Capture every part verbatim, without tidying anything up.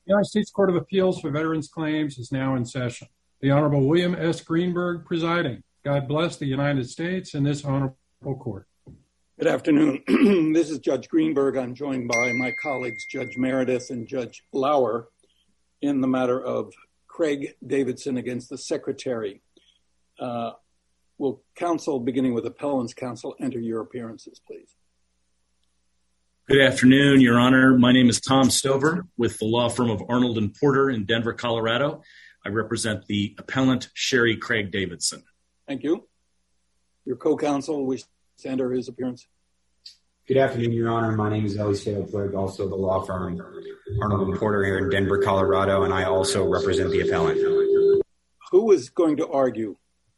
The United States Court of Appeals for Veterans Claims is now in session. The Honorable William S. Greenberg presiding. God bless the United States and this honorable court. Good afternoon. This is Judge Greenberg. I'm joined by my colleagues, Judge Meredith and Judge Lauer, in the matter of Craig Davidson against the Secretary. Uh, will counsel, beginning with appellant's counsel, enter your appearances, please? Good afternoon, Your Honor. My name is Tom Stover with the law firm of Arnold and Porter in Denver, Colorado. I represent the appellant, Sherry Craig Davidson. Thank you. Your co-counsel wishes to enter his appearance. Good afternoon, Your Honor. My name is Eliseo Plig, also the law firm Arnold and Porter here in Denver, Colorado, and I also represent the appellant. Who is going to argue?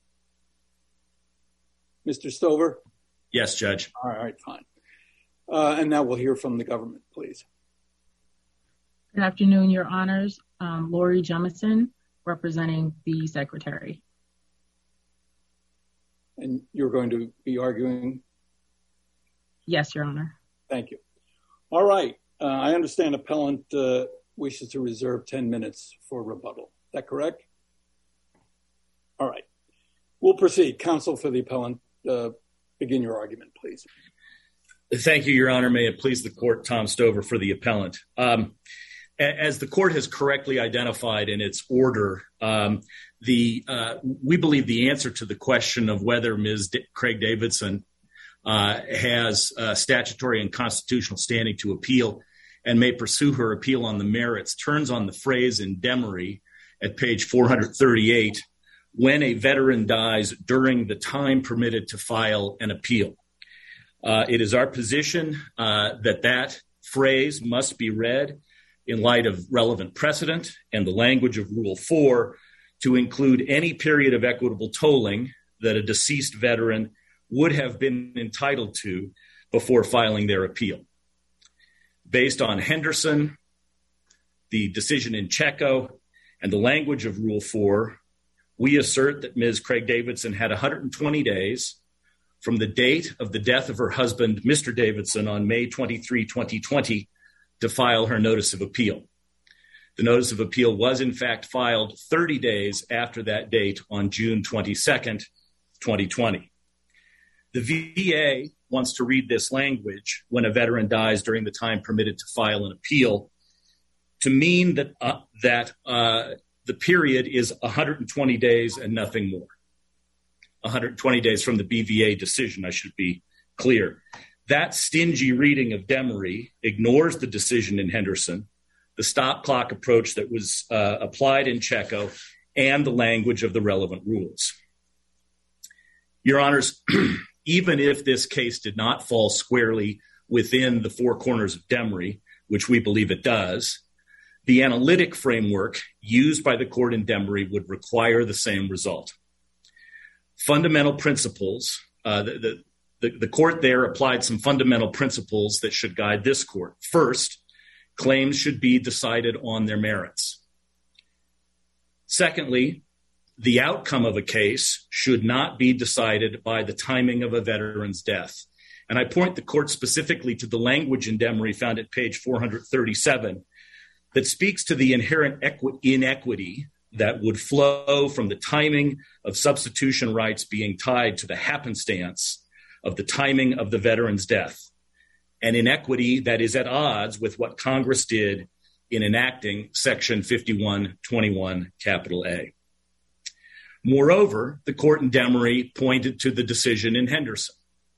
Mister Stover? Yes, Judge. All right, fine. Uh, and now we'll hear from the government, please. Good afternoon, Your Honors. Um, Lori Jemison, representing the Secretary. And you're going to be arguing? Yes, Your Honor. Thank you. All right. Uh, I understand appellant uh, wishes to reserve ten minutes for rebuttal. Is that correct? All right. We'll proceed. Counsel for the appellant, uh, begin your argument, please. Thank you, Your Honor. May it please the court, Tom Stover for the appellant. Um, as the court has correctly identified in its order, um, the uh, we believe the answer to the question of whether Miz D- Craig Davidson uh, has uh, statutory and constitutional standing to appeal and may pursue her appeal on the merits turns on the phrase in Demery at page four thirty-eight, when a veteran dies during the time permitted to file an appeal. Uh, it is our position uh, that that phrase must be read in light of relevant precedent and the language of Rule four to include any period of equitable tolling that a deceased veteran would have been entitled to before filing their appeal. Based on Henderson, the decision in Checo, and the language of Rule four, we assert that Miz Craig Davidson had one hundred twenty days from the date of the death of her husband, Mister Davidson, on May twenty-third, twenty twenty, to file her notice of appeal. The notice of appeal was, in fact, filed thirty days after that date on June twenty-second, twenty twenty. The V A wants to read this language when a veteran dies during the time permitted to file an appeal to mean that, uh, that uh, the period is one hundred twenty days and nothing more. one hundred twenty days from the B V A decision, I should be clear. That stingy reading of Demery ignores the decision in Henderson, the stop clock approach that was uh, applied in Checo, and the language of the relevant rules. Your Honors, even if this case did not fall squarely within the four corners of Demery, which we believe it does, the analytic framework used by the court in Demery would require the same result. Fundamental principles, uh, the, the, the court there applied some fundamental principles that should guide this court. First, claims should be decided on their merits. Secondly, the outcome of a case should not be decided by the timing of a veteran's death. And I point the court specifically to the language in Demery found at page four thirty-seven that speaks to the inherent equi- inequity that would flow from the timing of substitution rights being tied to the happenstance of the timing of the veteran's death, an inequity that is at odds with what Congress did in enacting Section fifty-one twenty-one, capital A. Moreover, the court in Demery pointed to the decision in Henderson.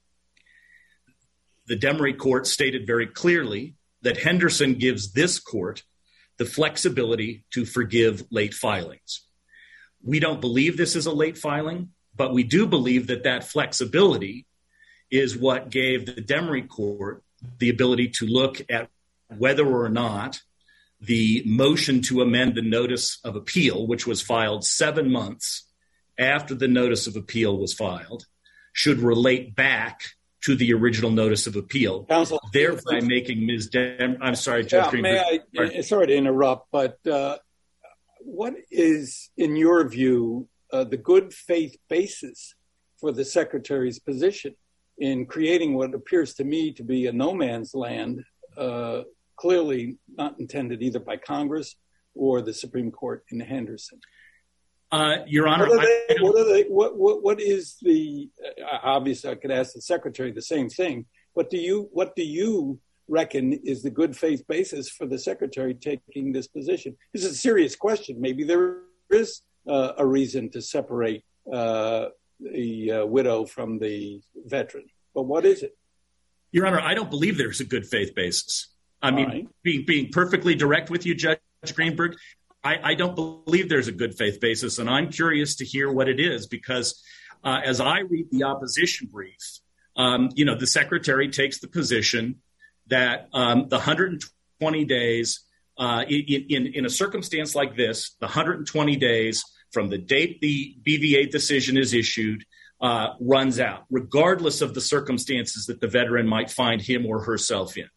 The Demery court stated very clearly that Henderson gives this court the flexibility to forgive late filings. We don't believe this is a late filing, but we do believe that that flexibility is what gave the Demery court the ability to look at whether or not the motion to amend the notice of appeal, which was filed seven months after the notice of appeal was filed, should relate back to the original notice of appeal, Counsel, thereby making Miz Dem- I'm sorry, Judge yeah, Greenberg. May I, sorry to interrupt, but uh, what is, in your view, uh, the good faith basis for the Secretary's position in creating what appears to me to be a no man's land uh, clearly not intended either by Congress or the Supreme Court in Henderson. Uh, Your Honor, what, are they, I, what, are they, what, what, what is the, uh, obviously I could ask the Secretary the same thing. What do you, what do you reckon is the good faith basis for the Secretary taking this position? This is a serious question. Maybe there is uh, a reason to separate uh, the uh, widow from the veteran, but what is it? Your Honor, I don't believe there's a good faith basis. I All mean, right. being, being perfectly direct with you, Judge Greenberg, I, I don't believe there's a good faith basis, and I'm curious to hear what it is, because uh, as I read the opposition brief, um, you know, the Secretary takes the position that um, the one hundred twenty days, uh, in, in, in a circumstance like this, the one hundred twenty days from the date the B V A decision is issued uh, runs out, regardless of the circumstances that the veteran might find him or herself in.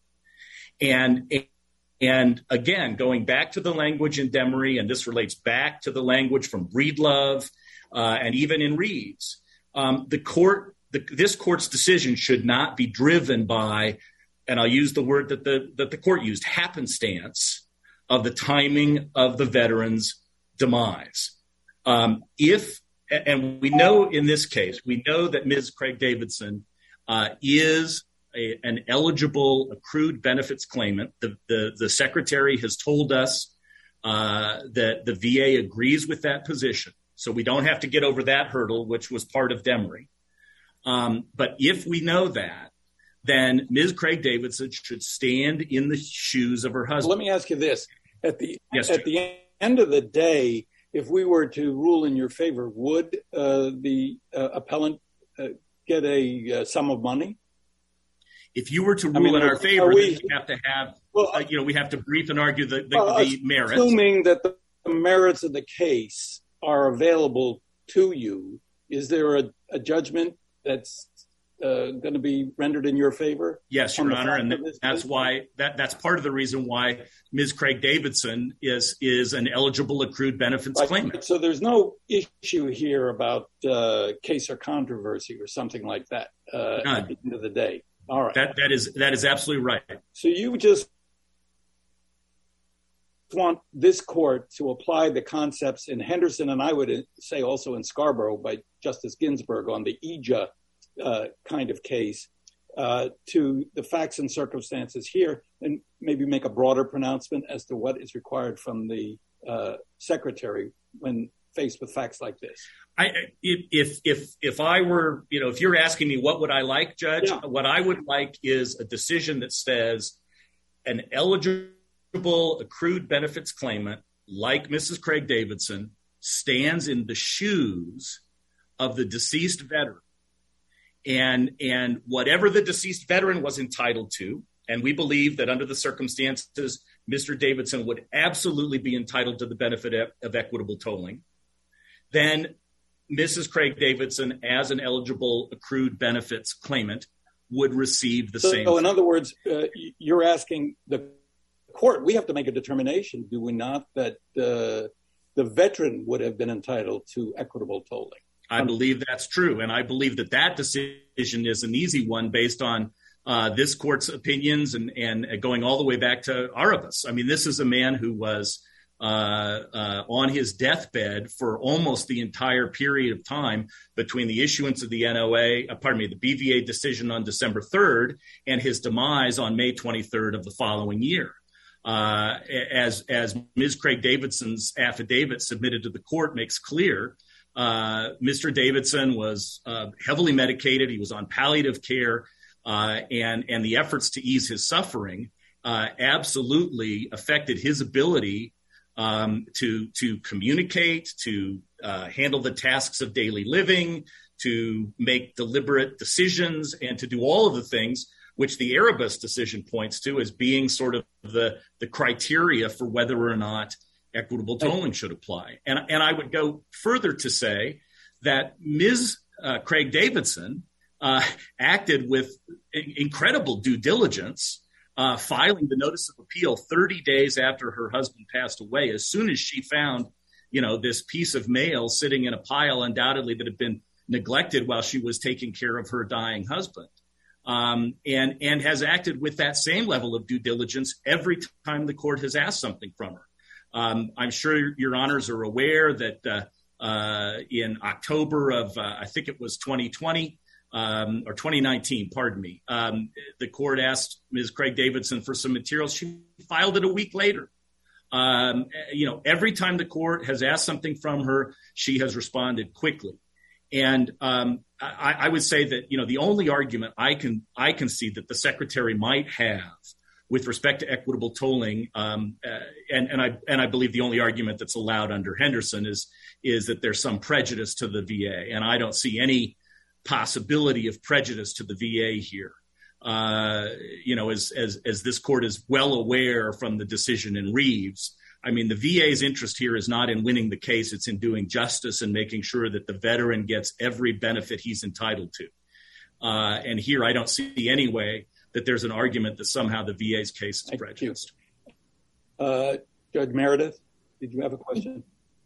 And And again, going back to the language in Demery, and this relates back to the language from Breedlove uh, and even in Reeves, um, the court, the, this court's decision should not be driven by, and I'll use the word that the that the court used, happenstance of the timing of the veteran's demise. Um, if, and we know in this case, we know that Miz Craig Davidson uh, is A, an eligible accrued benefits claimant. The, the, the Secretary has told us uh, that the V A agrees with that position. So we don't have to get over that hurdle, which was part of Demery. Um, but if we know that, then Miz Craig Davidson should stand in the shoes of her husband. Let me ask you this. At the, yes, at the end of the day, if we were to rule in your favor, would uh, the uh, appellant uh, get a uh, sum of money? If you were to rule I mean, in are, our favor, we, then we have to have, well, uh, you know, we have to brief and argue the, the, well, the merits. Assuming that the merits of the case are available to you, is there a, a judgment that's uh, going to be rendered in your favor? Yes, Your Honor, and that's case? why that that's part of the reason why Miz Craig Davidson is is an eligible accrued benefits right. claimant. So there's no issue here about uh, case or controversy or something like that uh, at the end of the day. All right. That that is that is absolutely right. So you just want this court to apply the concepts in Henderson, and I would say also in Scarborough by Justice Ginsburg on the E J A uh, kind of case, uh, to the facts and circumstances here, and maybe make a broader pronouncement as to what is required from the uh, Secretary when faced with facts like this. I, if if if I were, you know, if you're asking me what would I like, Judge, yeah. what I would like is a decision that says an eligible accrued benefits claimant like Missus Craig Davidson stands in the shoes of the deceased veteran, and and whatever the deceased veteran was entitled to, and we believe that under the circumstances, Mister Davidson would absolutely be entitled to the benefit of, of equitable tolling, then Missus Craig Davidson, as an eligible accrued benefits claimant, would receive the so, same. So, in other words, uh, you're asking the court, we have to make a determination, do we not, that uh, the veteran would have been entitled to equitable tolling? I believe that's true, and I believe that that decision is an easy one based on uh, this court's opinions and, and going all the way back to Arabas. I mean, this is a man who was Uh, uh, on his deathbed for almost the entire period of time between the issuance of the N O A, uh, pardon me, the B V A decision on December third and his demise on May twenty-third of the following year. Uh, as as Miz Craig Davidson's affidavit submitted to the court makes clear, uh, Mister Davidson was uh, heavily medicated. He was on palliative care, uh, and and the efforts to ease his suffering uh, absolutely affected his ability Um, to to communicate, to uh, handle the tasks of daily living, to make deliberate decisions, and to do all of the things which the Arabas decision points to as being sort of the, the criteria for whether or not equitable tolling should apply. And, and I would go further to say that Miz Uh, Craig Davidson uh, acted with in- incredible due diligence, Uh, filing the notice of appeal thirty days after her husband passed away, as soon as she found, you know, this piece of mail sitting in a pile undoubtedly that had been neglected while she was taking care of her dying husband. um, and, and has acted with that same level of due diligence every time the court has asked something from her. Um, I'm sure your honors are aware that uh, uh, in October of, uh, I think it was twenty twenty, Um, or twenty nineteen, pardon me. Um, the court asked Miz Craig Davidson for some materials. She filed it a week later. Um, you know, every time the court has asked something from her, she has responded quickly. And um, I, I would say that, you know, the only argument I can I can see that the secretary might have with respect to equitable tolling, um, uh, and, and I and I believe the only argument that's allowed under Henderson is is that there's some prejudice to the V A, and I don't see any possibility of prejudice to the V A here. Uh, you know, as, as, as this court is well aware from the decision in Reeves, I mean, the V A's interest here is not in winning the case. It's in doing justice and making sure that the veteran gets every benefit he's entitled to. Uh, and here, I don't see any way that there's an argument that somehow the V A's case is prejudiced. Uh, Judge Meredith, did you have a question?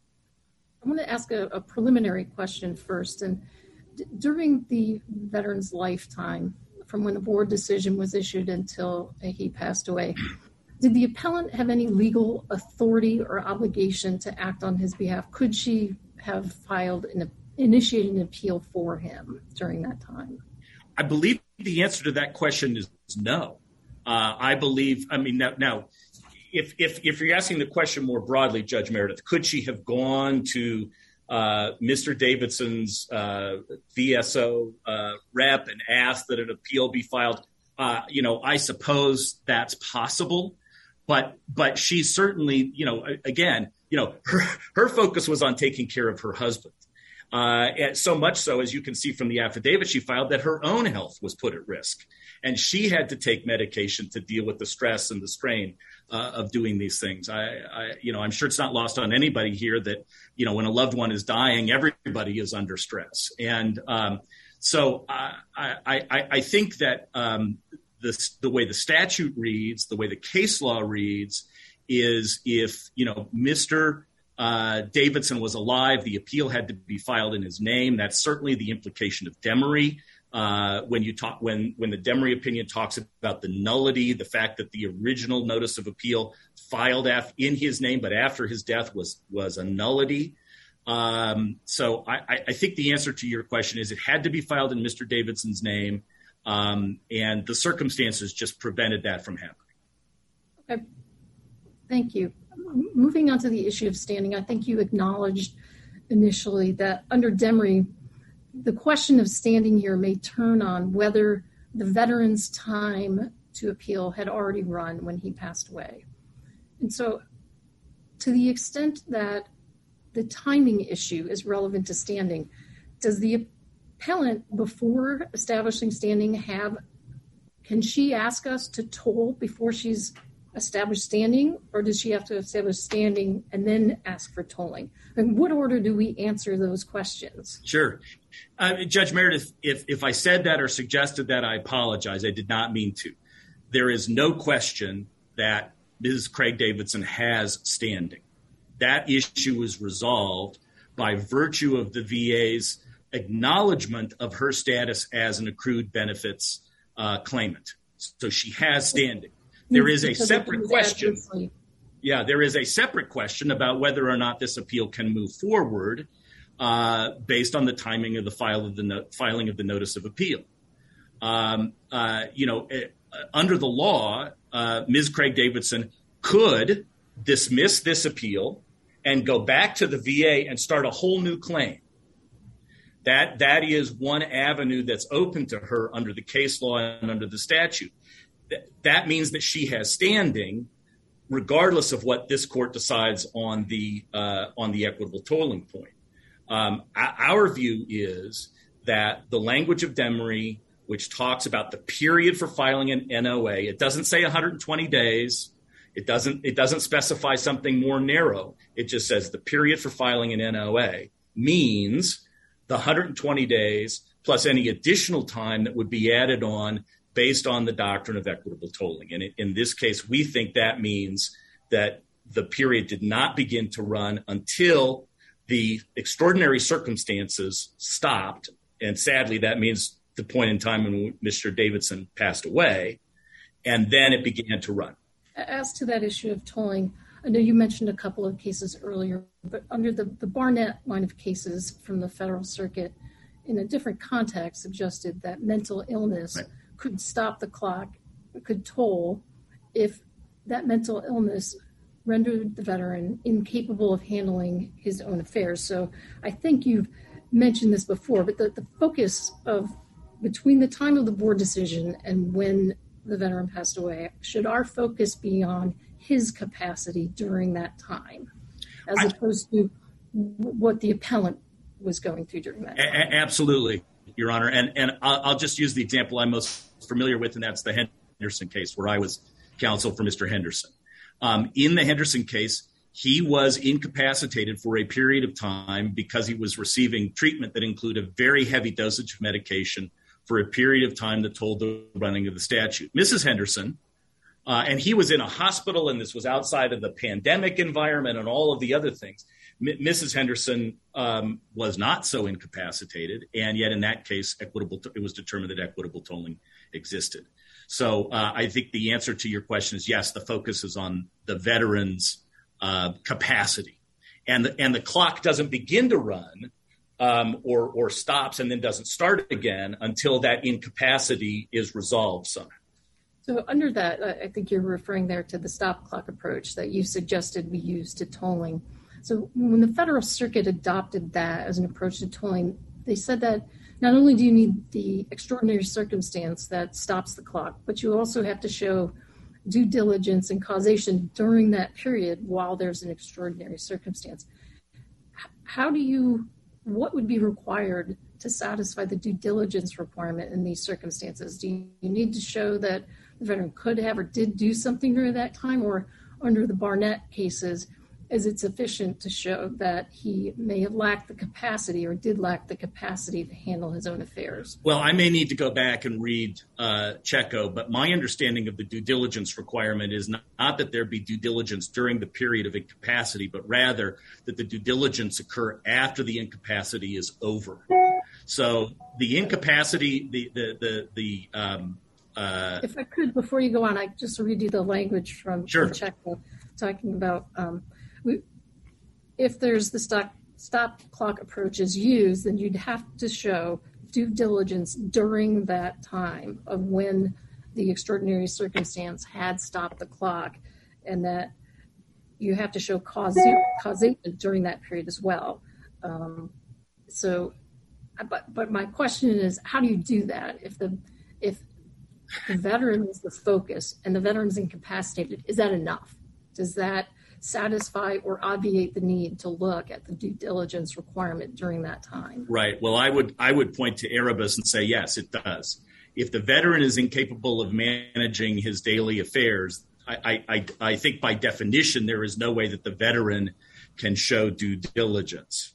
I want to ask a, a preliminary question first. And d- during the veteran's lifetime, from when the board decision was issued until he passed away, did the appellant have any legal authority or obligation to act on his behalf? Could she have filed an initiated an appeal for him during that time? I believe the answer to that question is no. Uh, I believe, I mean, now, now if, if, if you're asking the question more broadly, Judge Meredith, could she have gone to uh, Mister Davidson's uh, V S O uh, rep and asked that an appeal be filed? Uh, you know, I suppose that's possible, but but she certainly, you know, again, you know, her, her focus was on taking care of her husband. Uh, and so much so, as you can see from the affidavit she filed, that her own health was put at risk. And she had to take medication to deal with the stress and the strain uh, of doing these things. I, I, you know, I'm sure it's not lost on anybody here that, you know, when a loved one is dying, everybody is under stress. And um, so I, I, I think that um, this, the way the statute reads, the way the case law reads, is if, you know, Mister Uh, Davidson was alive, the appeal had to be filed in his name. That's certainly the implication of Demery. Uh, when you talk, when when the Demery opinion talks about the nullity, the fact that the original notice of appeal filed af- in his name, but after his death was was a nullity. Um, so I, I think the answer to your question is it had to be filed in Mister Davidson's name, um, and the circumstances just prevented that from happening. Okay. Thank you. Moving on to the issue of standing, I think you acknowledged initially that under Demery, the question of standing here may turn on whether the veteran's time to appeal had already run when he passed away. And so to the extent that the timing issue is relevant to standing, does the appellant, before establishing standing, have, can she ask us to toll before she's establish standing, or does she have to establish standing and then ask for tolling? In what order do we answer those questions? Sure. Uh, Judge Meredith, if, if I said that or suggested that, I apologize. I did not mean to. There is no question that Miz Craig Davidson has standing. That issue is resolved by virtue of the V A's acknowledgement of her status as an accrued benefits uh, claimant. So she has standing. There is a separate question. Yeah, there is a separate question about whether or not this appeal can move forward uh, based on the timing of the file of the no- filing of the notice of appeal. Um, uh, you know, uh, under the law, uh, Miz Craig Davidson could dismiss this appeal and go back to the V A and start a whole new claim. That that is one avenue that's open to her under the case law and under the statute. That means that she has standing, regardless of what this court decides on the uh, on the equitable tolling point. Um, our view is that the language of Demery, which talks about the period for filing an N O A, it doesn't say one hundred twenty days. It doesn't it doesn't specify something more narrow. It just says the period for filing an N O A means the one hundred twenty days plus any additional time that would be added on based on the doctrine of equitable tolling. And in this case, we think that means that the period did not begin to run until the extraordinary circumstances stopped. And sadly, that means the point in time when Mister Davidson passed away, and then it began to run. As to that issue of tolling, I know you mentioned a couple of cases earlier, but under the, the Barnett line of cases from the Federal Circuit, in a different context, suggested that mental illness right. could stop the clock, could toll, if that mental illness rendered the veteran incapable of handling his own affairs. So I think you've mentioned this before, but the, the focus of between the time of the board decision and when the veteran passed away, should our focus be on his capacity during that time, as I, opposed to what the appellant was going through during that time? A- absolutely, Your Honor. And, and I'll, I'll just use the example I'm most familiar with, and that's the Henderson case, where I was counsel for Mister Henderson. Um, in the Henderson case, he was incapacitated for a period of time because he was receiving treatment that included a very heavy dosage of medication for a period of time that told the running of the statute. Missus Henderson, uh, and he was in a hospital, and this was outside of the pandemic environment and all of the other things. M- Missus Henderson um, was not so incapacitated, and yet in that case, equitable to- it was determined that equitable tolling existed. So uh, I think the answer to your question is yes, the focus is on the veteran's uh, capacity. And the, and the clock doesn't begin to run um, or, or stops and then doesn't start again until that incapacity is resolved somehow. So under that, I think you're referring there to the stop clock approach that you suggested we use to tolling. So when the Federal Circuit adopted that as an approach to tolling, they said that not only do you need the extraordinary circumstance that stops the clock, but you also have to show due diligence and causation during that period while there's an extraordinary circumstance. How do you, what would be required to satisfy the due diligence requirement in these circumstances? Do you, you need to show that the veteran could have or did do something during that time, or under the Barnett cases, is it sufficient to show that he may have lacked the capacity or did lack the capacity to handle his own affairs? Well, I may need to go back and read uh, Checo, but my understanding of the due diligence requirement is not, not that there be due diligence during the period of incapacity, but rather that the due diligence occur after the incapacity is over. So the incapacity, the, the, the, the um, uh, if I could, before you go on, I just read you the language from, sure. from Checo talking about um, We, if there's the stop, stop clock approach is used, then you'd have to show due diligence during that time of when the extraordinary circumstance had stopped the clock, and that you have to show causation, causation during that period as well. Um, so, but but my question is, how do you do that if the if the veteran is the focus and the veteran's incapacitated? Is that enough? Does that satisfy or obviate the need to look at the due diligence requirement during that time? Right. Well, I would I would point to Erebus and say, yes, it does. If the veteran is incapable of managing his daily affairs, I, I, I think by definition, there is no way that the veteran can show due diligence.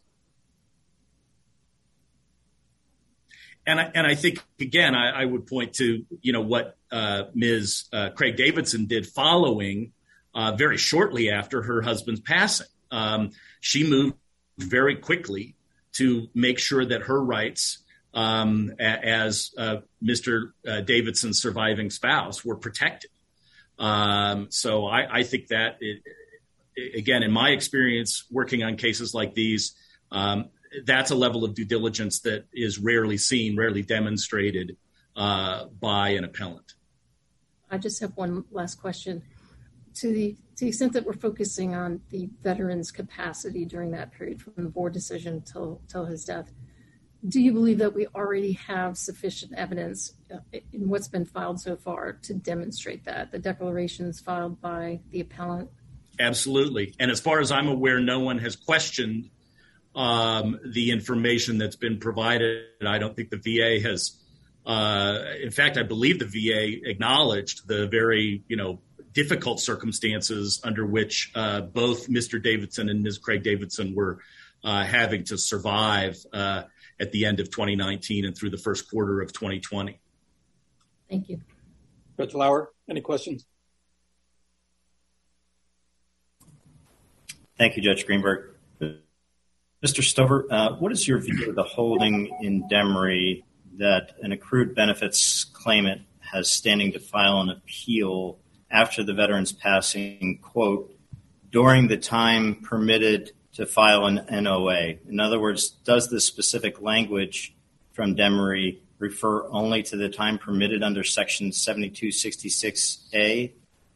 And I, and I think, again, I, I would point to, you know, what uh, Miz Uh, Craig Davidson did following Uh, very shortly after her husband's passing. Um, she moved very quickly to make sure that her rights um, a- as uh, Mister Uh, Davidson's surviving spouse were protected. Um, so I, I think that, it, it, again, in my experience working on cases like these, um, that's a level of due diligence that is rarely seen, rarely demonstrated uh, by an appellant. I just have one last question. To the, to the extent that we're focusing on the veteran's capacity during that period from the board decision till, till his death, do you believe that we already have sufficient evidence in what's been filed so far to demonstrate that? The declarations filed by the appellant? Absolutely. And as far as I'm aware, no one has questioned um, the information that's been provided. I don't think the V A has, uh, in fact, I believe the V A acknowledged the very, you know, difficult circumstances under which uh, both Mister Davidson and Miz Craig Davidson were uh, having to survive uh, at the end of twenty nineteen and through the first quarter of twenty twenty. Thank you. Judge Lauer, any questions? Thank you, Judge Greenberg. Mister Stover, uh, what is your view of the holding in Demery that an accrued benefits claimant has standing to file an appeal after the veteran's passing, quote, during the time permitted to file an N O A. In other words, does the specific language from Demery refer only to the time permitted under Section seventy-two sixty-six A?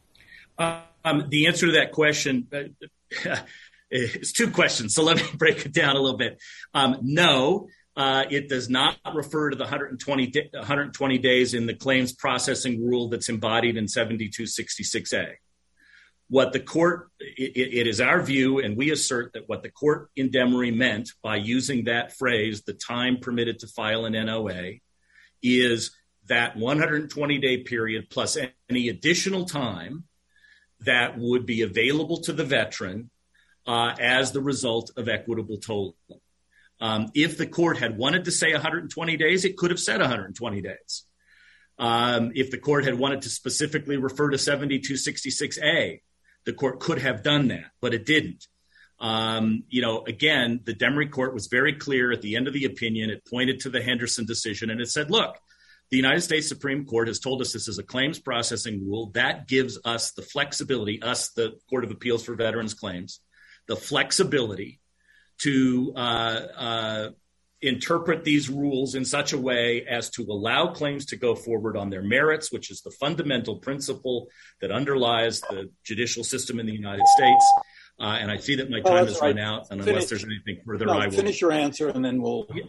Um, the answer to that question uh, is two questions, so let me break it down a little bit. Um, no, uh, it does not refer to the one hundred twenty, one hundred twenty days in the claims processing rule that's embodied in seventy-two sixty-six A. What the court, it, it is our view, and we assert that what the court in Demery meant by using that phrase, the time permitted to file an N O A, is that one hundred twenty day period plus any additional time that would be available to the veteran uh, as the result of equitable tolling. Um, if the court had wanted to say one hundred twenty days, it could have said one hundred twenty days. Um, if the court had wanted to specifically refer to seventy-two sixty-six A, the court could have done that, but it didn't. Um, you know, again, the Demery court was very clear at the end of the opinion. It pointed to the Henderson decision and it said, look, the United States Supreme Court has told us this is a claims processing rule. That gives us the flexibility, us, the Court of Appeals for Veterans Claims, the flexibility to uh, uh, interpret these rules in such a way as to allow claims to go forward on their merits, which is the fundamental principle that underlies the judicial system in the United States. Uh, and I see that my time oh, has right. run out, and finish, unless there's anything further, no, I will finish your answer, and then we'll. Yeah.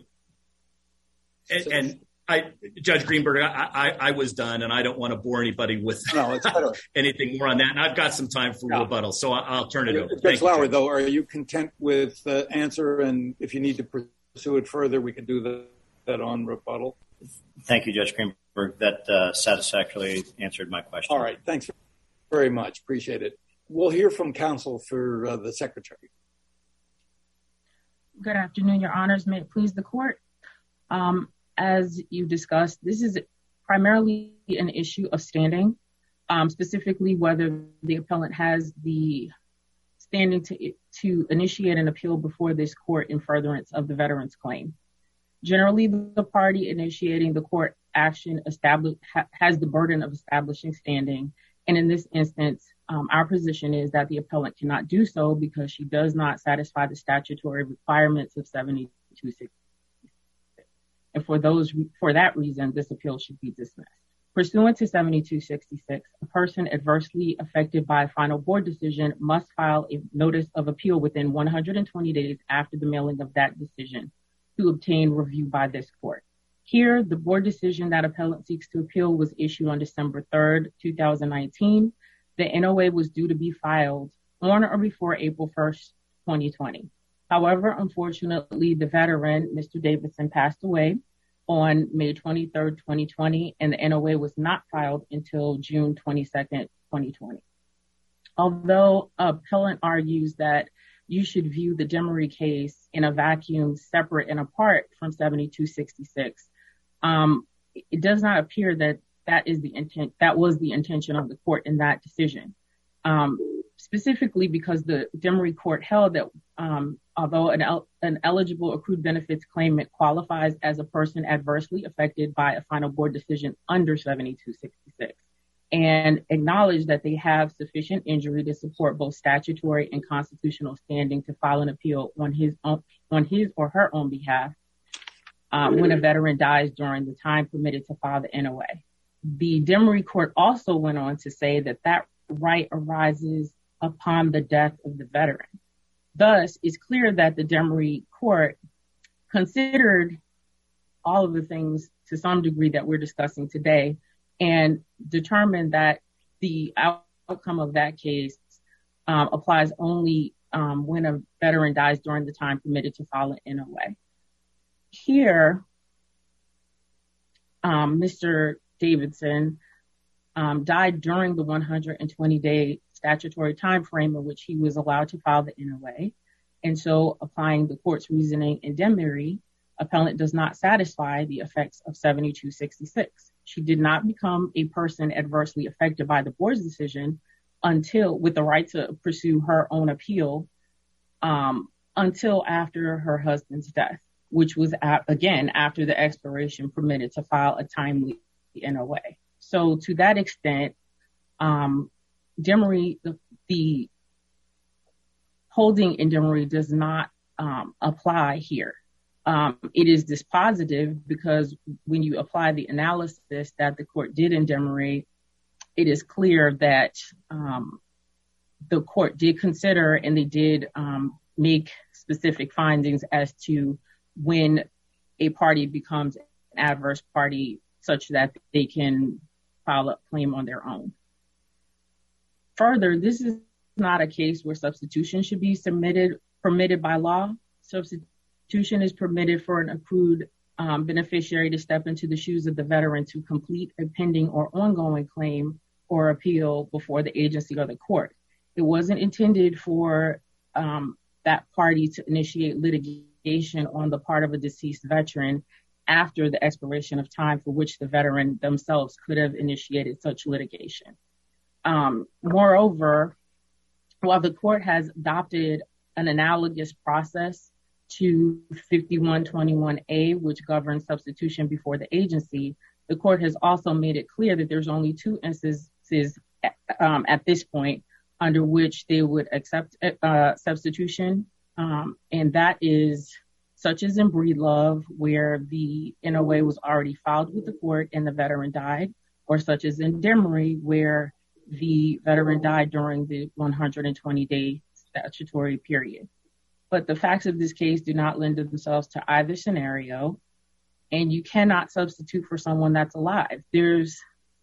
And, and I, Judge Greenberg, I, I, I was done, and I don't want to bore anybody with no, it's anything more on that. And I've got some time for no. rebuttal, so I'll, I'll turn it over. Judge Lauer, though, are you content with the answer? And if you need to pursue it further, we can do the, that on rebuttal. Thank you, Judge Greenberg. That uh, satisfactorily answered my question. All right. Thanks very much. Appreciate it. We'll hear from counsel for uh, the Secretary. Good afternoon, Your Honors. May it please the court. Um, as you discussed, this is primarily an issue of standing, um, specifically whether the appellant has the standing to, to initiate an appeal before this court in furtherance of the veteran's claim. Generally, the party initiating the court action establish, ha, has the burden of establishing standing. And in this instance, um, our position is that the appellant cannot do so because she does not satisfy the statutory requirements of seventy-two sixty-six. And for those, for that reason, this appeal should be dismissed. Pursuant to seventy-two sixty-six, a person adversely affected by a final board decision must file a notice of appeal within one hundred twenty days after the mailing of that decision to obtain review by this court. Here, the board decision that appellant seeks to appeal was issued on December third, two thousand nineteen. The N O A was due to be filed on or before April first, twenty twenty. However, unfortunately, the veteran, Mister Davidson, passed away on May twenty-third, twenty twenty, and the N O A was not filed until June twenty-second, twenty twenty. Although appellant argues that you should view the Demery case in a vacuum separate and apart from seventy-two sixty-six, um, it does not appear that that is the intent, that was the intention of the court in that decision. Um, specifically because the Demery court held that um, although an, el- an eligible accrued benefits claimant qualifies as a person adversely affected by a final board decision under seventy-two sixty-six, and acknowledged that they have sufficient injury to support both statutory and constitutional standing to file an appeal on his own, on his or her own behalf um, when a veteran dies during the time permitted to file the N O A. The Demery court also went on to say that that right arises upon the death of the veteran. Thus, it's clear that the Demery court considered all of the things to some degree that we're discussing today and determined that the outcome of that case um, applies only um, when a veteran dies during the time permitted to file an N O A. Here, um, Mister Davidson um, died during the one hundred twenty day statutory time frame in which he was allowed to file the N O A. And so applying the court's reasoning in Demery, appellant does not satisfy the effects of seventy-two sixty-six. She did not become a person adversely affected by the board's decision until, with the right to pursue her own appeal, um, until after her husband's death. which was, at, again, after the expiration permitted to file a timely N O A. So to that extent, um, Demery, the, the holding in Demery does not um, apply here. Um, it is dispositive because when you apply the analysis that the court did in Demery, it is clear that um, the court did consider and they did um, make specific findings as to when a party becomes an adverse party such that they can file a claim on their own. Further, this is not a case where substitution should be submitted, permitted by law. Substitution is permitted for an accrued um, beneficiary to step into the shoes of the veteran to complete a pending or ongoing claim or appeal before the agency or the court. It wasn't intended for um, that party to initiate litigation on the part of a deceased veteran after the expiration of time for which the veteran themselves could have initiated such litigation. Um, moreover, while the court has adopted an analogous process to fifty-one twenty-one A, which governs substitution before the agency, the court has also made it clear that there's only two instances um, at this point under which they would accept uh, substitution, um, and that is such as in Breedlove, where the N O A was already filed with the court and the veteran died, or such as in Demery, where the veteran died during the one hundred twenty day statutory period. But the facts of this case do not lend themselves to either scenario, and you cannot substitute for someone that's alive. There's,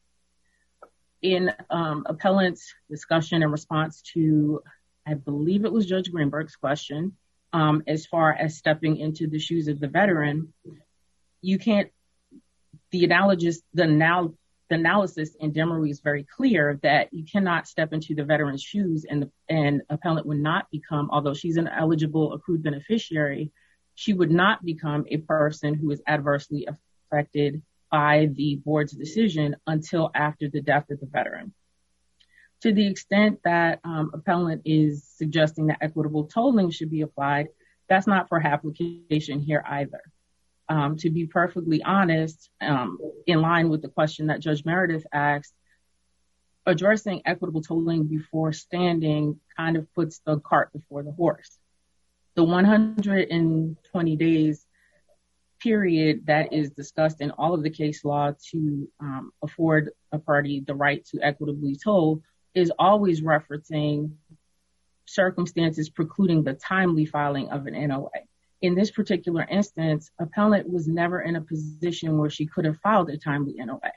in um, appellant's discussion in response to, I believe it was Judge Greenberg's question, um, as far as stepping into the shoes of the veteran, you can't, the analogous, the now, the analysis in Demery is very clear that you cannot step into the veteran's shoes and the and appellant would not become, although she's an eligible accrued beneficiary, she would not become a person who is adversely affected by the board's decision until after the death of the veteran. To the extent that um, appellant is suggesting that equitable tolling should be applied, that's not for application here either. Um, to be perfectly honest, um, in line with the question that Judge Meredith asked, addressing equitable tolling before standing kind of puts the cart before the horse. The one hundred twenty days period that is discussed in all of the case law to um, afford a party the right to equitably toll is always referencing circumstances precluding the timely filing of an N O A. In this particular instance, appellant was never in a position where she could have filed a timely N O A.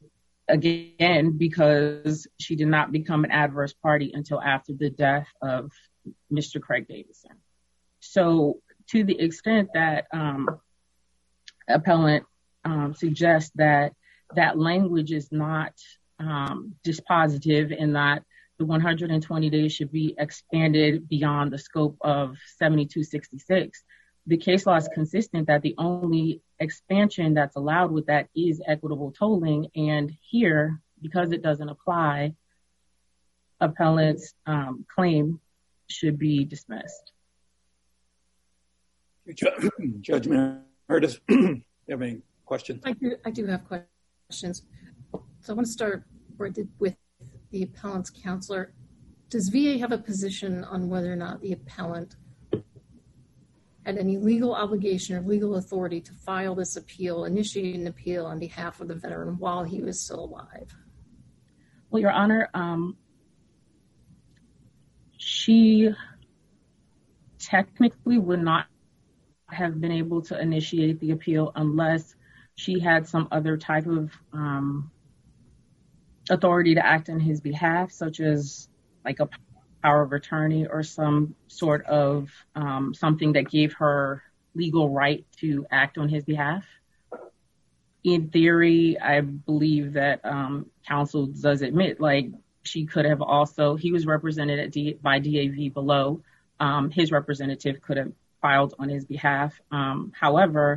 Again, because she did not become an adverse party until after the death of Mister Craig Davidson. So to the extent that um, appellant um, suggests that that language is not um, dispositive and that the one hundred twenty days should be expanded beyond the scope of seventy-two sixty-six, the case law is consistent that the only expansion that's allowed with that is equitable tolling. And here, because it doesn't apply, appellant's um, claim should be dismissed. Judge Meredith, do you have any questions? I do, I do have questions. So I want to start where I did with the appellant's counselor. Does V A have a position on whether or not the appellant had any legal obligation or legal authority to file this appeal, initiate an appeal on behalf of the veteran while he was still alive? Well, Your Honor, um, she technically would not have been able to initiate the appeal unless she had some other type of um, authority to act on his behalf, such as like a power of attorney or some sort of um, something that gave her legal right to act on his behalf. In theory, I believe that um, counsel does admit, like, she could have also, he was represented at D, by D A V below. Um, his representative could have filed on his behalf. Um, however,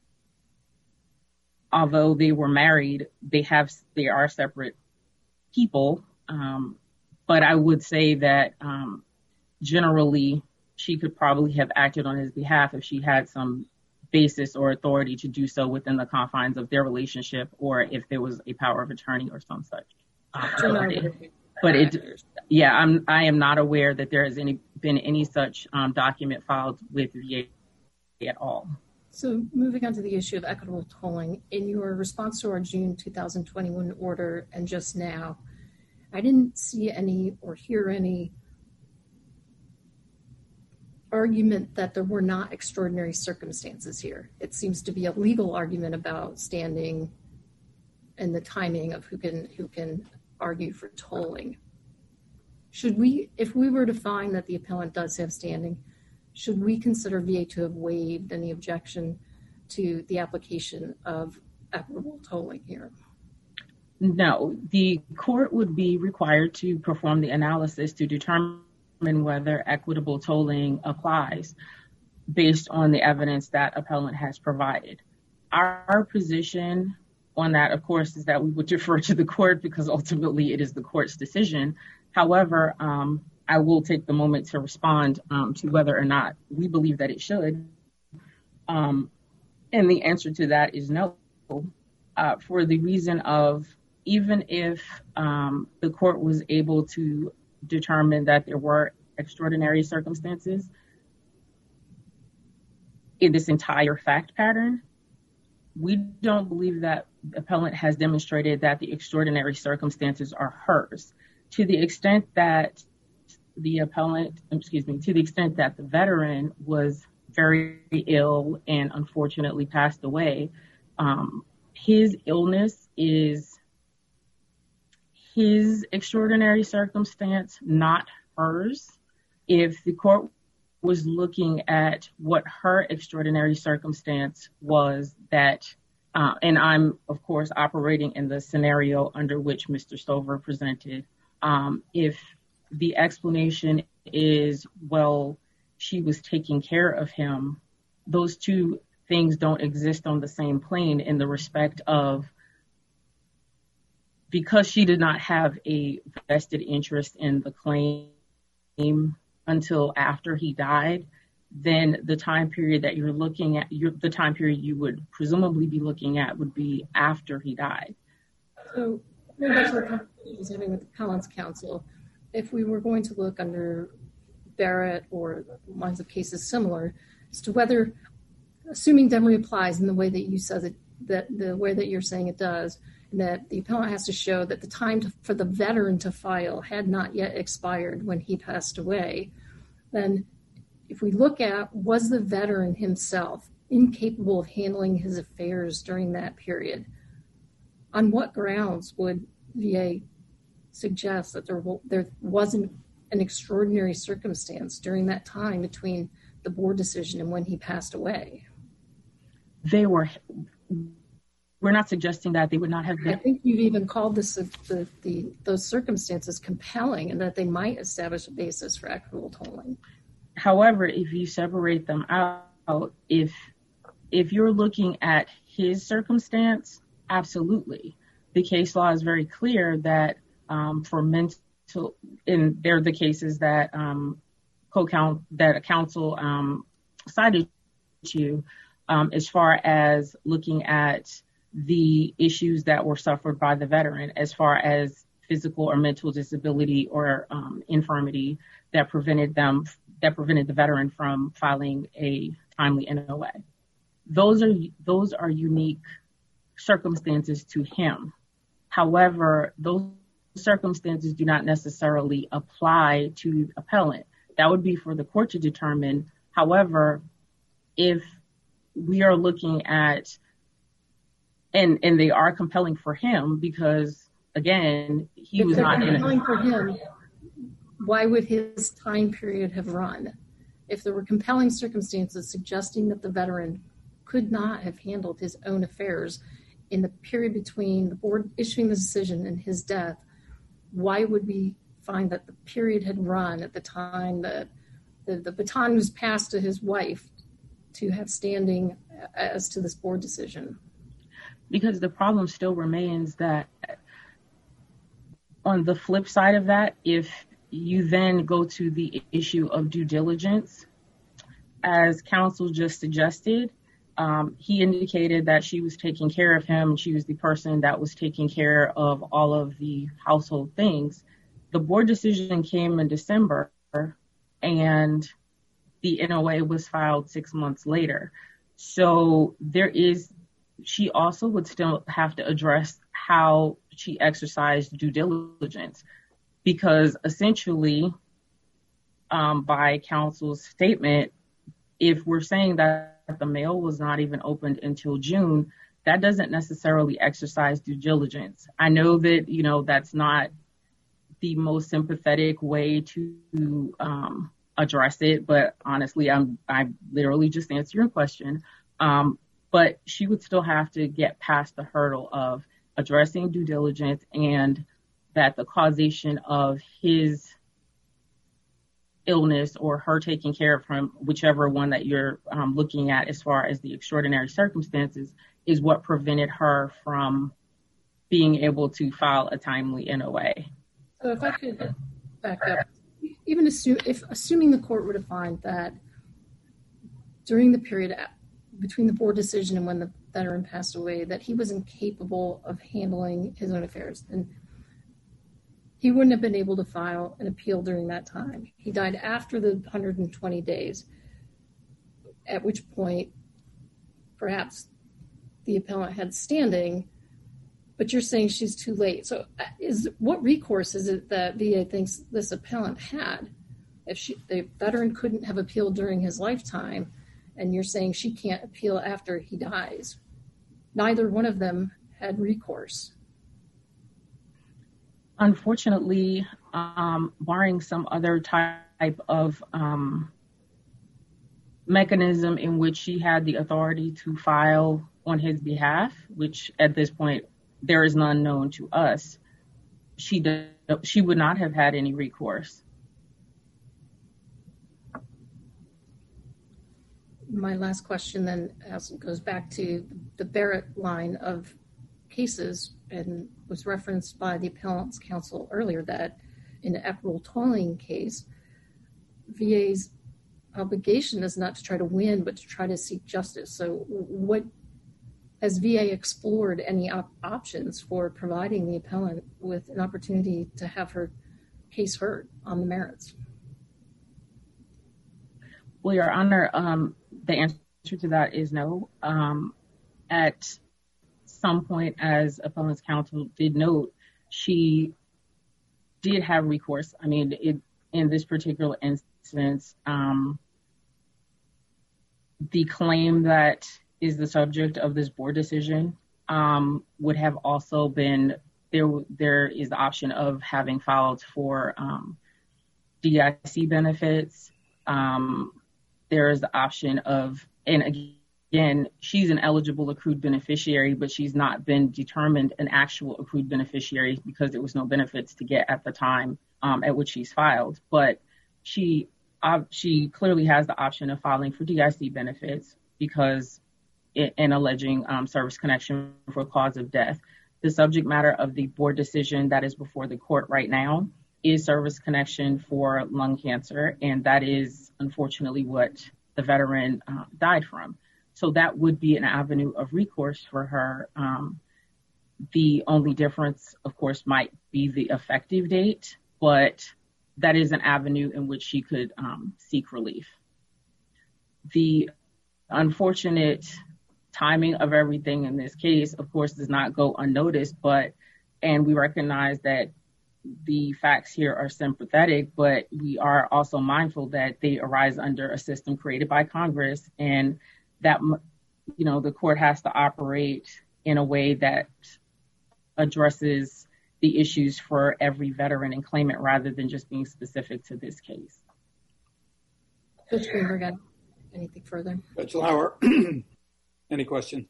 although they were married, they have, they are separate people. Um, But I would say that um, generally she could probably have acted on his behalf if she had some basis or authority to do so within the confines of their relationship, or if there was a power of attorney or some such authority. But it, yeah, I'm, I am not aware that there has any been any such um, document filed with V A at all. So moving on to the issue of equitable tolling, in your response to our June two thousand twenty-one order and just now, I didn't see any or hear any argument that there were not extraordinary circumstances here. It seems to be a legal argument about standing and the timing of who can who can argue for tolling. Should we, if we were to find that the appellant does have standing, should we consider V A to have waived any objection to the application of equitable tolling here? No, the court would be required to perform the analysis to determine whether equitable tolling applies based on the evidence that appellant has provided. Our, our position on that, of course, is that we would defer to the court because ultimately it is the court's decision. However, um, I will take the moment to respond um, to whether or not we believe that it should. Um, and the answer to that is no, uh, for the reason of even if um, the court was able to determine that there were extraordinary circumstances in this entire fact pattern, we don't believe that the appellant has demonstrated that the extraordinary circumstances are hers. To the extent that the appellant, excuse me, to the extent that the veteran was very ill and unfortunately passed away, um, his illness is his extraordinary circumstance, not hers. If the court was looking at what her extraordinary circumstance was, that, uh, and I'm, of course, operating in the scenario under which Mister Stover presented, um, if the explanation is, well, she was taking care of him, those two things don't exist on the same plane in the respect of, because she did not have a vested interest in the claim until after he died, then the time period that you're looking at, you're, the time period you would presumably be looking at would be after he died. So, going back to the conversation I was having with the appellant's counsel, if we were going to look under Barrett or lines of cases similar as to whether, assuming Demery applies in the way that you said it, that the way that you're saying it does, that the appellant has to show that the time to, for the veteran to file had not yet expired when he passed away, then if we look at, was the veteran himself incapable of handling his affairs during that period, on what grounds would V A suggest that there, there wasn't an extraordinary circumstance during that time between the board decision and when he passed away? They were... We're not suggesting that they would not have been. I think you've even called this the, the those circumstances compelling and that they might establish a basis for equitable tolling. However, if you separate them out, if if you're looking at his circumstance, absolutely. The case law is very clear that um, for mental, and they're the cases that um, co-count that a counsel um, cited to um, as far as looking at the issues that were suffered by the veteran as far as physical or mental disability or um, infirmity that prevented them, that prevented the veteran from filing a timely N O A. Those are, those are unique circumstances to him. However, those circumstances do not necessarily apply to appellant. That would be for the court to determine. However, if we are looking at And and they are compelling for him because, again, he if was not in compelling for him. Why would his time period have run? If there were compelling circumstances suggesting that the veteran could not have handled his own affairs in the period between the board issuing the decision and his death, why would we find that the period had run at the time that the, the baton was passed to his wife to have standing as to this board decision? Because the problem still remains that on the flip side of that, if you then go to the issue of due diligence, as counsel just suggested, Um, he indicated that she was taking care of him. She was the person that was taking care of all of the household things. The board decision came in December, and the N O A was filed six months later. So there is, she also would still have to address how she exercised due diligence, because essentially, um, by counsel's statement, if we're saying that the mail was not even opened until June, that doesn't necessarily exercise due diligence. I know that, you know, that's not the most sympathetic way to um, address it, but honestly, I'm I literally just answered your question. Um, but she would still have to get past the hurdle of addressing due diligence, and that the causation of his illness or her taking care of him, whichever one that you're um, looking at as far as the extraordinary circumstances, is what prevented her from being able to file a timely N O A. So if I could back up, even assume, if assuming the court were to find that during the period between the board decision and when the veteran passed away, that he was incapable of handling his own affairs, then he wouldn't have been able to file an appeal during that time. He died after the one hundred twenty days, at which point perhaps the appellant had standing, but you're saying she's too late. So is what recourse is it that V A thinks this appellant had? If she, the veteran couldn't have appealed during his lifetime, and you're saying she can't appeal after he dies, neither one of them had recourse. Unfortunately, um, barring some other type of um, mechanism in which she had the authority to file on his behalf, which at this point there is none known to us, she did, she would not have had any recourse. My last question then goes back to the Barrett line of cases, and was referenced by the appellant's counsel earlier, that in the equitable tolling case, V A's obligation is not to try to win, but to try to seek justice. So what has V A explored any op- options for providing the appellant with an opportunity to have her case heard on the merits? Well, Your Honor, um, the answer to that is no. Um, at some point, as appellant's counsel did note, she did have recourse. I mean, it, in this particular instance, um, the claim that is the subject of this board decision um, would have also been, there There is the option of having filed for um, D I C benefits. Um, there is the option of, and again, she's an eligible accrued beneficiary, but she's not been determined an actual accrued beneficiary because there was no benefits to get at the time um, at which she's filed. But she uh, she clearly has the option of filing for D I C benefits because in alleging um, service connection for cause of death. The subject matter of the board decision that is before the court right now is service connection for lung cancer, and that is unfortunately what the veteran uh, died from. So that would be an avenue of recourse for her. Um, the only difference, of course, might be the effective date, but that is an avenue in which she could um, seek relief. The unfortunate timing of everything in this case, of course, does not go unnoticed, but, and we recognize that the facts here are sympathetic, but we are also mindful that they arise under a system created by Congress, and that, you know, the court has to operate in a way that addresses the issues for every veteran and claimant rather than just being specific to this case. Judge Greenberg, anything further? Judge Lauer, any questions?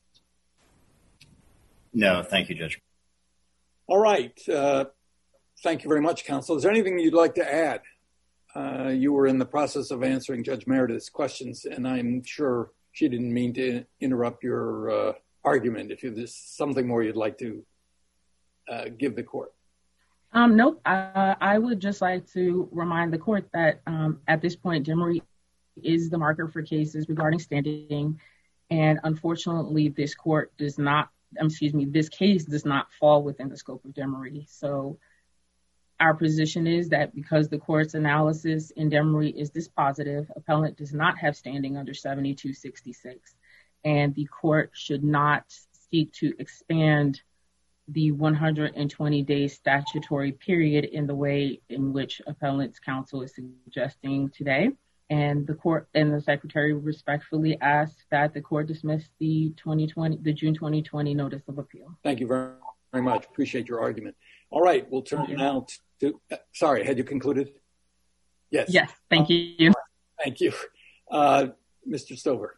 No, thank you, Judge. All right. Uh, thank you very much, counsel. Is there anything you'd like to add? Uh, you were in the process of answering Judge Meredith's questions, and I'm sure she didn't mean to interrupt your uh, argument. If there's something more you'd like to uh, give the court. Um, nope. Uh, I would just like to remind the court that um, at this point, Demery is the marker for cases regarding standing. And unfortunately, this court does not, excuse me, this case does not fall within the scope of Demery. So our position is that because the court's analysis in Demery is dispositive, appellant does not have standing under seventy-two sixty-six, and the court should not seek to expand the one hundred twenty day statutory period in the way in which appellant's counsel is suggesting today. And the court and the secretary respectfully asks that the court dismiss the twenty twenty, the June twenty twenty notice of appeal. Thank you very, very much. Appreciate your argument. All right, we'll turn now to, uh, sorry, had you concluded? Yes. Yes, thank you. Thank you. Uh, Mister Stover.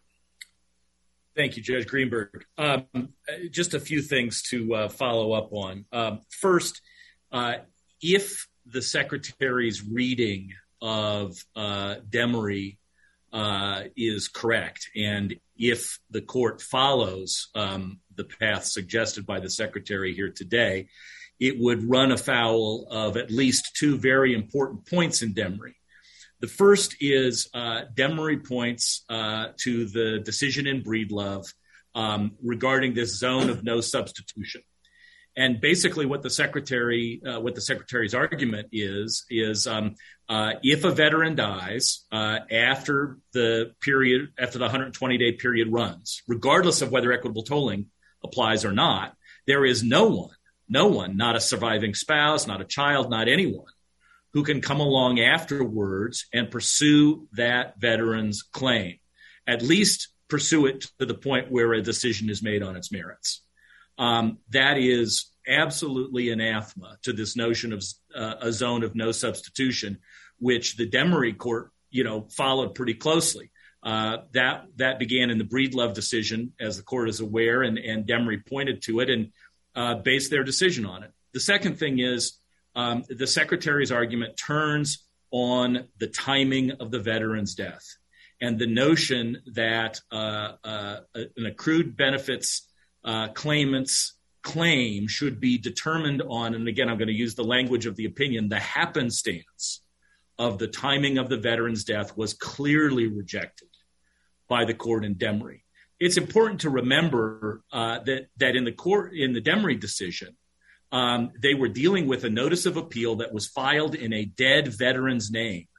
Thank you, Judge Greenberg. Um, just a few things to uh, follow up on. Um, first, uh, if the secretary's reading of uh, Demery uh, is correct, and if the court follows um, the path suggested by the secretary here today, it would run afoul of at least two very important points in Demery. The first is uh, Demery points uh, to the decision in Breedlove um, regarding this zone of no substitution. And basically what the secretary, uh, what the secretary's argument is, is um, uh, if a veteran dies uh, after the period, after the one hundred twenty day period runs, regardless of whether equitable tolling applies or not, there is no one, no one, not a surviving spouse, not a child, not anyone, who can come along afterwards and pursue that veteran's claim, at least pursue it to the point where a decision is made on its merits. Um, that is absolutely anathema to this notion of uh, a zone of no substitution, which the Demery court, you know, followed pretty closely. Uh, that that began in the Breedlove decision, as the court is aware, and, and Demery pointed to it and uh, based their decision on it. The second thing is, Um, the secretary's argument turns on the timing of the veteran's death and the notion that uh, uh, an accrued benefits uh, claimant's claim should be determined on, and again, I'm going to use the language of the opinion, the happenstance of the timing of the veteran's death was clearly rejected by the court in Demery. It's important to remember uh, that that in the court in the Demery decision, Um, they were dealing with a notice of appeal that was filed in a dead veteran's name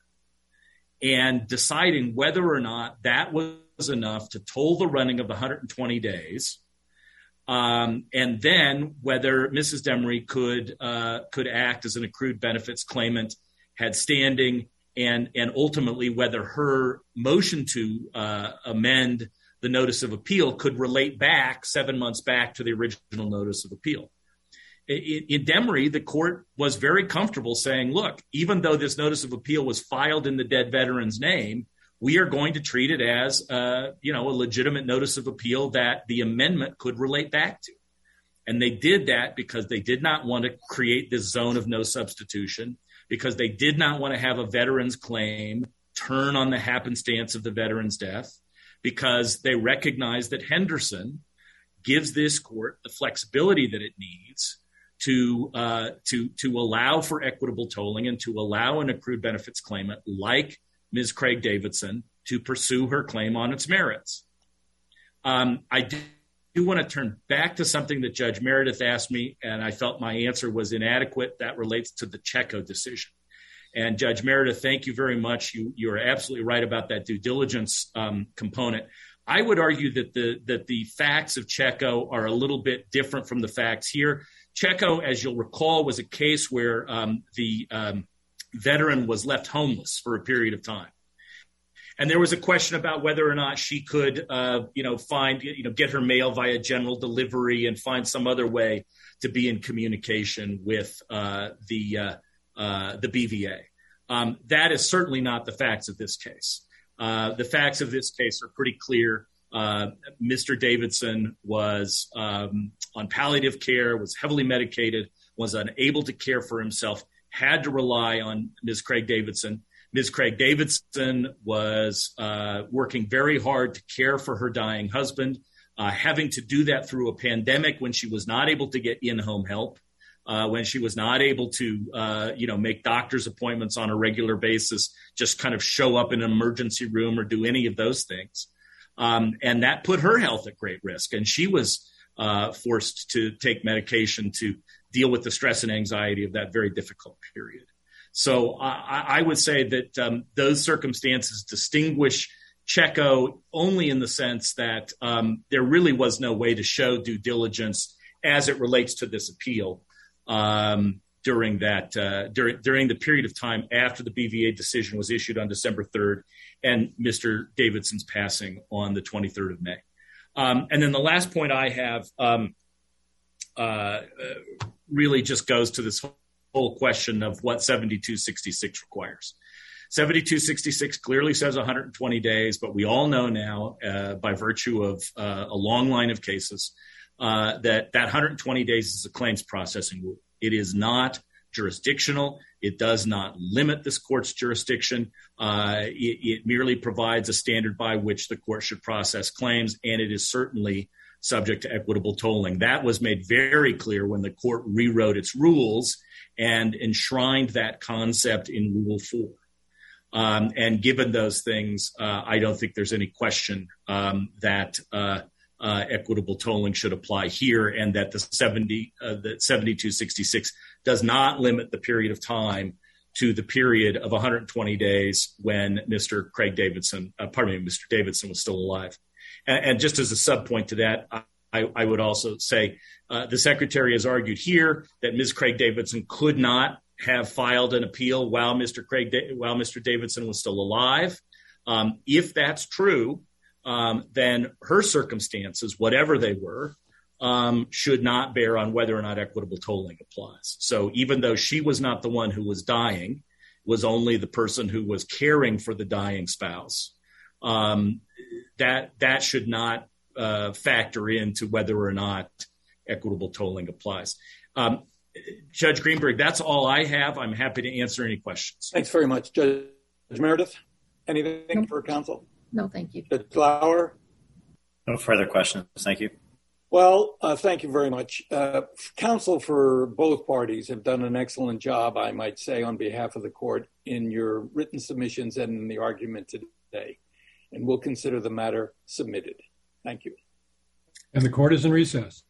and deciding whether or not that was enough to toll the running of the one hundred twenty days, um, and then whether Missus Demery could uh, could act as an accrued benefits claimant, had standing, and and ultimately whether her motion to uh, amend the notice of appeal could relate back seven months back to the original notice of appeal. In, in Demery, the court was very comfortable saying, look, even though this notice of appeal was filed in the dead veteran's name, we are going to treat it as, uh, you know, a legitimate notice of appeal that the amendment could relate back to. And they did that because they did not want to create this zone of no substitution, because they did not want to have a veteran's claim turn on the happenstance of the veteran's death, because they recognize that Henderson gives this court the flexibility that it needs to uh, to to allow for equitable tolling and to allow an accrued benefits claimant like Miz Craig Davidson to pursue her claim on its merits. Um, I do, do want to turn back to something that Judge Meredith asked me, and I felt my answer was inadequate. That relates to the Checo decision. And Judge Meredith, thank you very much. You you are absolutely right about that due diligence um, component. I would argue that the that the facts of Checo are a little bit different from the facts here. Checo, as you'll recall, was a case where um, the um, veteran was left homeless for a period of time. And there was a question about whether or not she could, uh, you know, find, you know, get her mail via general delivery and find some other way to be in communication with uh, the uh, uh, the B V A. Um, that is certainly not the facts of this case. Uh, the facts of this case are pretty clear. Uh, Mister Davidson was um, on palliative care, was heavily medicated, was unable to care for himself, had to rely on Miz Craig Davidson. Miz Craig Davidson was uh, working very hard to care for her dying husband, uh, having to do that through a pandemic when she was not able to get in-home help, uh, when she was not able to, uh, you know, make doctor's appointments on a regular basis, just kind of show up in an emergency room or do any of those things. Um, and that put her health at great risk. And she was uh, forced to take medication to deal with the stress and anxiety of that very difficult period. So I, I would say that um, those circumstances distinguish Checo only in the sense that um, there really was no way to show due diligence as it relates to this appeal um, during that uh, during during the period of time after the B V A decision was issued on December third and Mister Davidson's passing on the twenty-third of May. Um, and then the last point I have um, uh, really just goes to this whole question of what seventy-two sixty-six requires. seventy-two sixty-six clearly says one hundred twenty days, but we all know now uh, by virtue of uh, a long line of cases uh, that that one hundred twenty days is a claims processing rule. It is not jurisdictional. It does not limit this court's jurisdiction. Uh, it, it merely provides a standard by which the court should process claims, and it is certainly subject to equitable tolling. That was made very clear when the court rewrote its rules and enshrined that concept in Rule four. Um, and given those things, uh, I don't think there's any question um, that uh, uh, equitable tolling should apply here, and that the seventy, uh, that seventy-two sixty-six does not limit the period of time to the period of one hundred twenty days when Mister Craig Davidson, uh, pardon me, Mister Davidson was still alive. And, and just as a subpoint to that, I, I would also say uh, the Secretary has argued here that Miz Craig Davidson could not have filed an appeal while Mister Craig, da- while Mister Davidson was still alive. Um, if that's true, um, then her circumstances, whatever they were, um, should not bear on whether or not equitable tolling applies. So even though she was not the one who was dying, was only the person who was caring for the dying spouse, um, that that should not uh, factor into whether or not equitable tolling applies. Um, Judge Greenberg, that's all I have. I'm happy to answer any questions. Thanks very much. Judge Meredith, anything no. for counsel? No, thank you. Judge Lauer? No further questions. Thank you. Well, uh, thank you very much. Uh, counsel for both parties have done an excellent job, I might say, on behalf of the court in your written submissions and in the argument today. And we'll consider the matter submitted. Thank you. And the court is in recess.